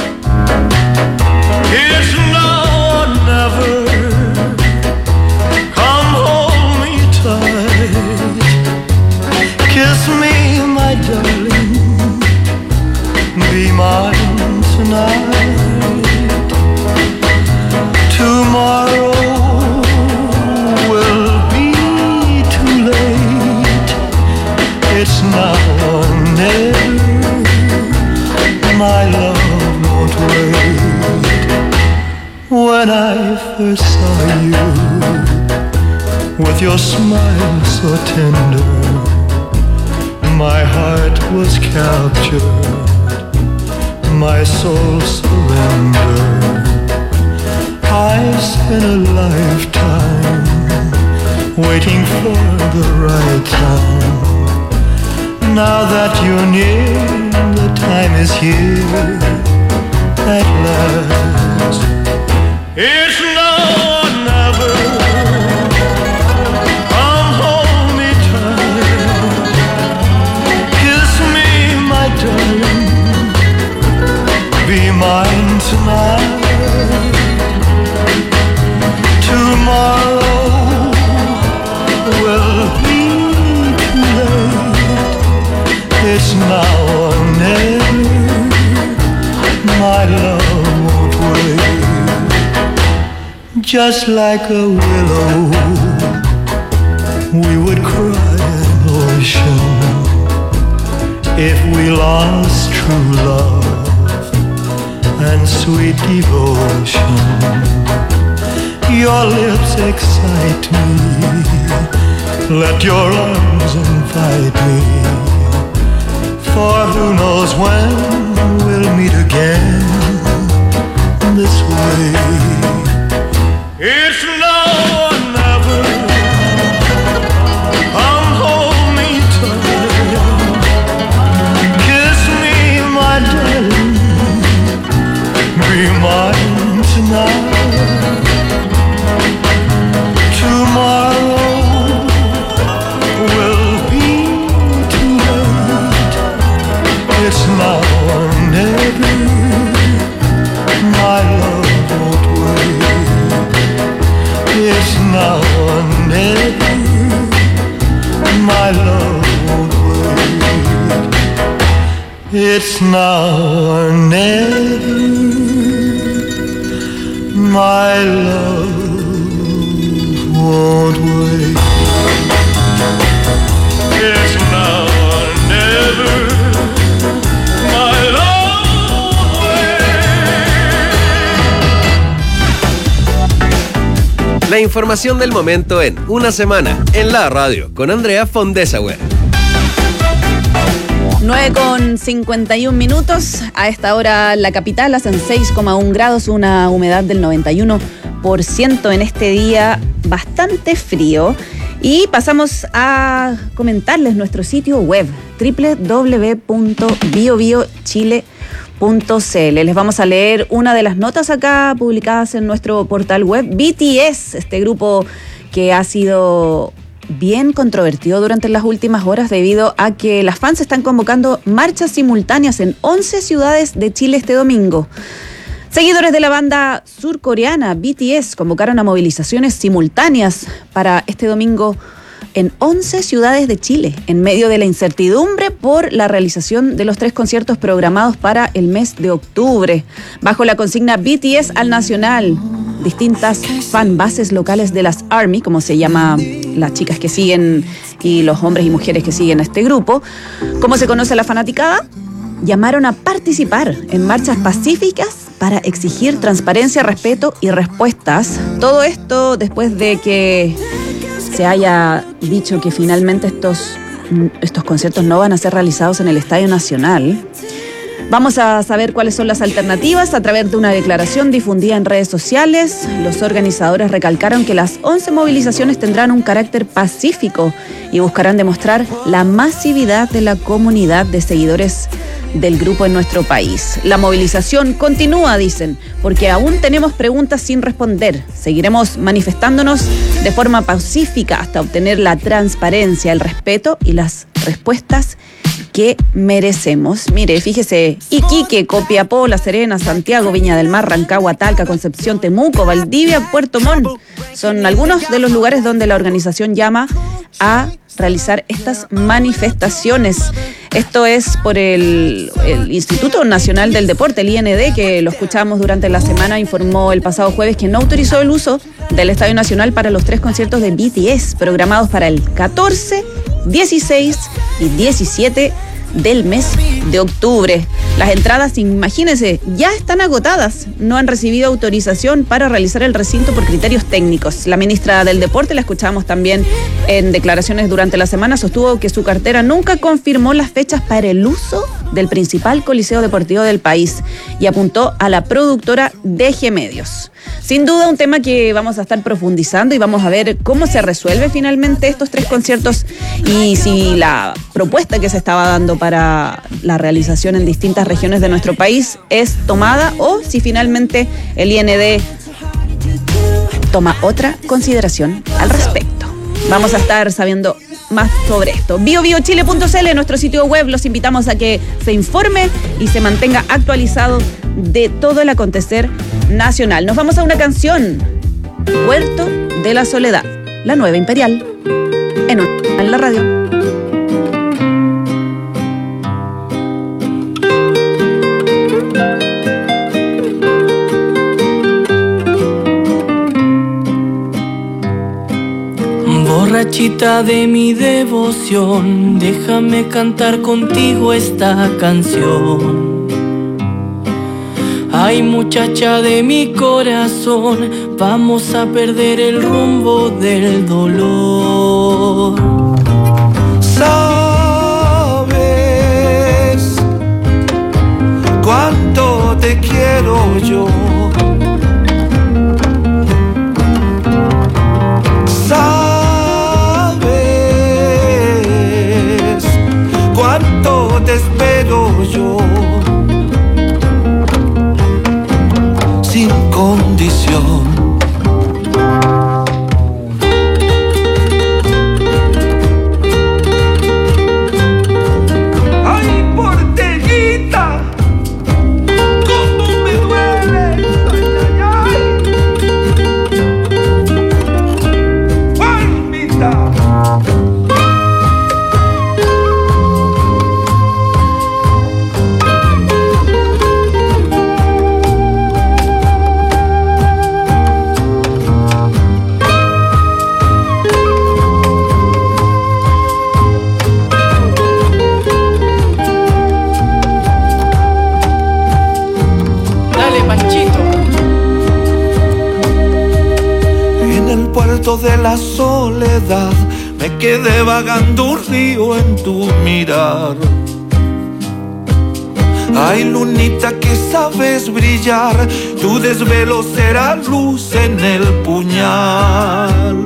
It's now or never. Come hold me tight. Kiss me, my darling. Be mine tonight. Tomorrow will be too late. It's now or never. My love won't wait. When I first saw you, with your smile so tender, my heart was captured, my soul surrendered. I spent a lifetime waiting for the right time. Now that you're near, the time is here at last. It's now or never. Come hold me tight. Kiss me, my darling. Be mine tonight. Tomorrow will be too late. It's now or never. My love won't wait. Just like a willow, we would cry an ocean if we lost true love and sweet devotion. Your lips excite me. Let your arms invite me. For who knows when we'll meet again this way. It's now or never. Come hold me tight. Kiss me, my darling. Be mine tonight. Tomorrow will be too late. It's now or never. My love won't wait. It's now or never. My love won't wait. It's now or never. My love won't wait. It's now or never. My love won't wait. La información del momento en Una Semana en la radio con Andrea Fondesauer. nueve con cincuenta y un minutos. A esta hora la capital hacen seis coma uno grados, una humedad del noventa y uno por ciento en este día bastante frío. Y pasamos a comentarles nuestro sitio web doble u doble u doble u punto bio bio chile punto c l. Les vamos a leer una de las notas acá publicadas en nuestro portal web. B T S, este grupo que ha sido bien controvertido durante las últimas horas debido a que las fans están convocando marchas simultáneas en once ciudades de Chile este domingo. Seguidores de la banda surcoreana B T S convocaron a movilizaciones simultáneas para este domingo en once ciudades de Chile, en medio de la incertidumbre por la realización de los tres conciertos programados para el mes de octubre. Bajo la consigna B T S al Nacional, distintas fanbases locales de las ARMY, como se llama las chicas que siguen y los hombres y mujeres que siguen a este grupo. ¿Cómo se conoce la fanaticada? llamaron a participar en marchas pacíficas para exigir transparencia, respeto y respuestas. Todo esto después de que se haya dicho que finalmente estos, estos conciertos no van a ser realizados en el Estadio Nacional. Vamos a saber cuáles son las alternativas a través de una declaración difundida en redes sociales. Los organizadores recalcaron que las once movilizaciones tendrán un carácter pacífico y buscarán demostrar la masividad de la comunidad de seguidores del grupo en nuestro país. La movilización continúa, dicen, porque aún tenemos preguntas sin responder. Seguiremos manifestándonos de forma pacífica hasta obtener la transparencia, el respeto y las respuestas que merecemos. Mire, fíjese, Iquique, Copiapó, La Serena, Santiago, Viña del Mar, Rancagua, Talca, Concepción, Temuco, Valdivia, Puerto Montt. Son algunos de los lugares donde la organización llama a realizar estas manifestaciones. Esto es por el, el Instituto Nacional del Deporte, el I N D, que lo escuchamos durante la semana, informó el pasado jueves que no autorizó el uso del Estadio Nacional para los tres conciertos de B T S programados para el catorce, dieciséis y diecisiete del mes de octubre. Las entradas, imagínense, ya están agotadas. No han recibido autorización para realizar el recinto por criterios técnicos. La ministra del Deporte, la escuchamos también en declaraciones durante la semana, sostuvo que su cartera nunca confirmó las fechas para el uso del principal coliseo deportivo del país y apuntó a la productora D G Medios. Sin duda un tema que vamos a estar profundizando y vamos a ver cómo se resuelve finalmente estos tres conciertos y si la propuesta que se estaba dando para la realización en distintas regiones de nuestro país es tomada o si finalmente el I N D toma otra consideración al respecto. Vamos a estar sabiendo más sobre esto. bio bio chile punto c l, nuestro sitio web, los invitamos a que se informe y se mantenga actualizado de todo el acontecer nacional. Nos vamos a una canción, Puerto de la Soledad, la nueva Imperial, en, un, en la radio. Borrachita de mi devoción, déjame cantar contigo esta canción. Ay, muchacha de mi corazón, vamos a perder el rumbo del dolor. Sabes cuánto te quiero yo. Sabes cuánto te espero yo. Sin condición. Ay, porteñita, cómo me duele. Ay, ay, ay. Palmita. De la soledad me quedé vagando un río en tu mirar. Ay, lunita que sabes brillar, tu desvelo será luz en el puñal.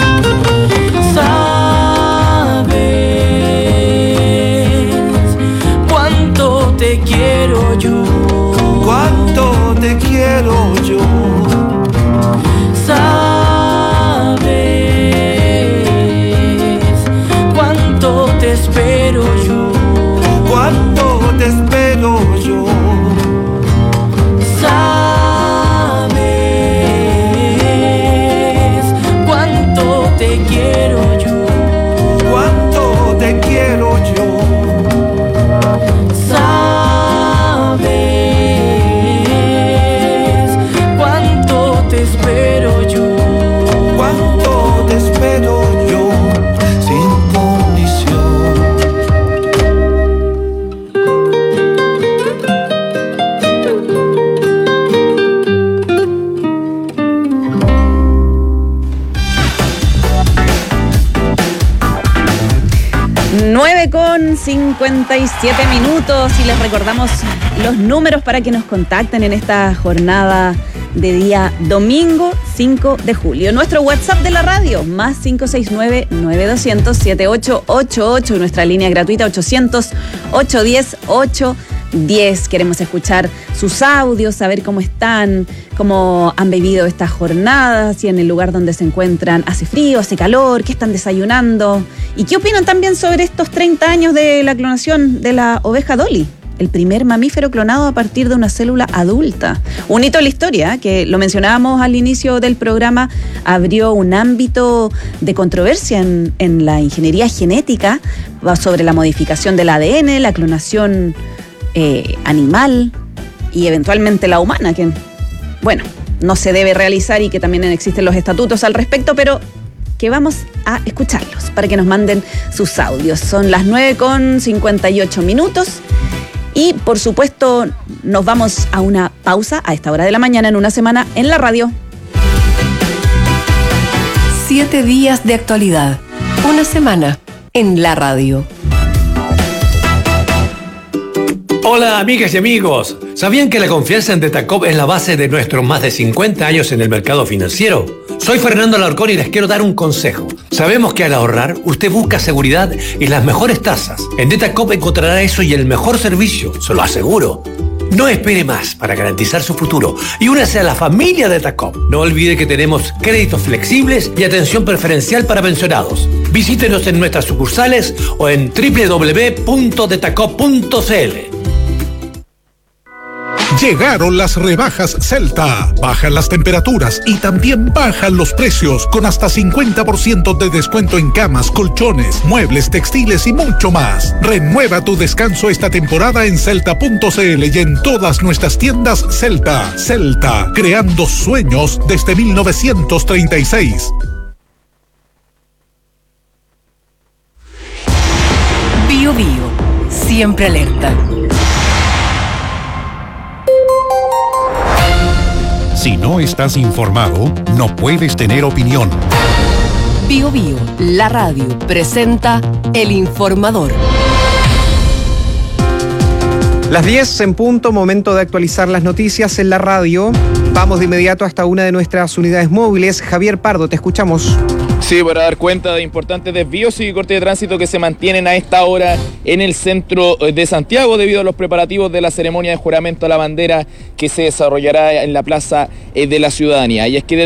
Sabes cuánto te quiero yo. Cuánto te quiero yo. Sabes te espero yo. ¿Cuánto te espero yo? Sabes cuánto con cincuenta y siete minutos y les recordamos los números para que nos contacten en esta jornada de día domingo cinco de julio. Nuestro WhatsApp de la radio, más cinco seis nueve, nueve dos cero cero, siete ocho ocho ocho, nuestra línea gratuita ochocientos, ochocientos diez, ochocientos diez. Queremos escuchar sus audios, saber cómo están, cómo han vivido esta jornada, si en el lugar donde se encuentran hace frío, hace calor, qué están desayunando y qué opinan también sobre estos treinta años de la clonación de la oveja Dolly, el primer mamífero clonado a partir de una célula adulta. Un hito en la historia, que lo mencionábamos al inicio del programa, abrió un ámbito de controversia en, en la ingeniería genética sobre la modificación del A D N, la clonación eh, animal y eventualmente la humana, que, bueno, no se debe realizar y que también existen los estatutos al respecto, pero que vamos a escucharlos para que nos manden sus audios. Son las nueve con cincuenta y ocho minutos. Y, por supuesto, nos vamos a una pausa a esta hora de la mañana en Una Semana en la Radio. Siete días de actualidad. Una semana en la radio. Hola, amigas y amigos. ¿Sabían que la confianza en Detacop es la base de nuestros más de cincuenta años en el mercado financiero? Soy Fernando Alarcón y les quiero dar un consejo. Sabemos que al ahorrar, usted busca seguridad y las mejores tasas. En Detacop encontrará eso y el mejor servicio, se lo aseguro. No espere más para garantizar su futuro y únase a la familia Detacop. No olvide que tenemos créditos flexibles y atención preferencial para pensionados. Visítenos en nuestras sucursales o en doble u doble u doble u punto detacop punto c l. Llegaron las rebajas Celta. Bajan las temperaturas y también bajan los precios con hasta cincuenta por ciento de descuento en camas, colchones, muebles, textiles y mucho más. Renueva tu descanso esta temporada en celta punto c l y en todas nuestras tiendas Celta. Celta, creando sueños desde mil novecientos treinta y seis. Bio Bio, siempre alerta. Si no estás informado, no puedes tener opinión. Bio Bio, la radio, presenta El Informador. Las diez en punto, momento de actualizar las noticias en la radio. Vamos de inmediato hasta una de nuestras unidades móviles. Javier Pardo, te escuchamos. Sí, para dar cuenta de importantes desvíos y cortes de tránsito que se mantienen a esta hora en el centro de Santiago debido a los preparativos de la ceremonia de juramento a la bandera que se desarrollará en la Plaza de la Ciudadanía. Y es que